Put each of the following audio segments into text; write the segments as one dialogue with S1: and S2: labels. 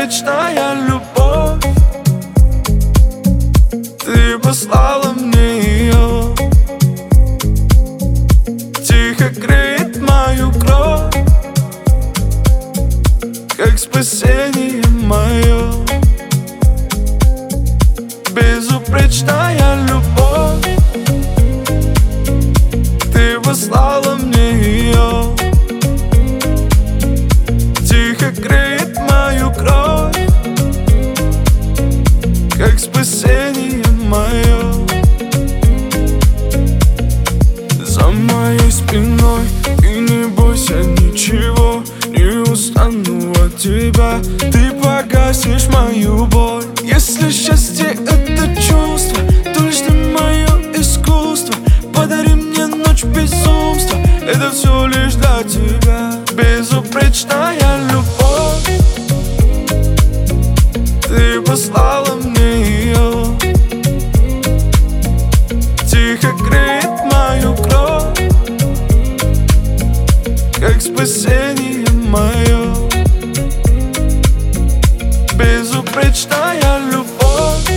S1: безупречная любовь. Ты послала мне ее, тихо греет мою кровь, как спасение мое. Безупречная любовь, ты послала мне ее, тихо греет мою кровь, как спасение мое. За моей спиной, и не бойся ничего, не устану от тебя. Ты погасишь мою боль. Если счастье это чувство, то лишь ты мое искусство. Подари мне ночь безумства, это все лишь для тебя. Безупречная любовь, ты послала мне ее, тихо греет мою кровь, как спасение мое. Безупречная любовь,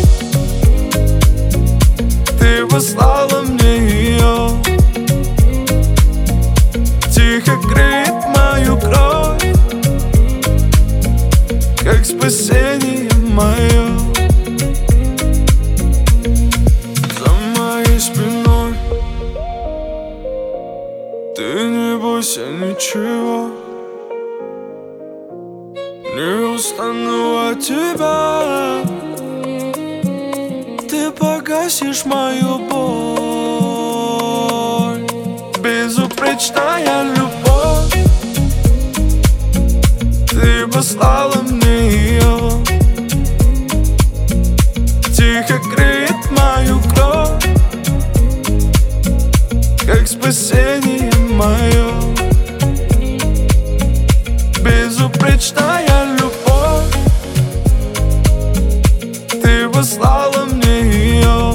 S1: ты послала мне ее, тихо греет мою кровь, как спасение мое. За моей спиной, ты не бойся ничего, не устану от тебя. Ты погасишь мою боль. Безупречная любовь, ты послала мне ее, тихо греет мою кровь, как спасение мое. Безупречная любовь, ты послала мне ее,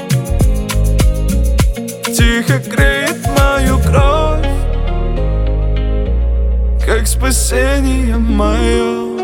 S1: тихо греет мою кровь, как спасение мое.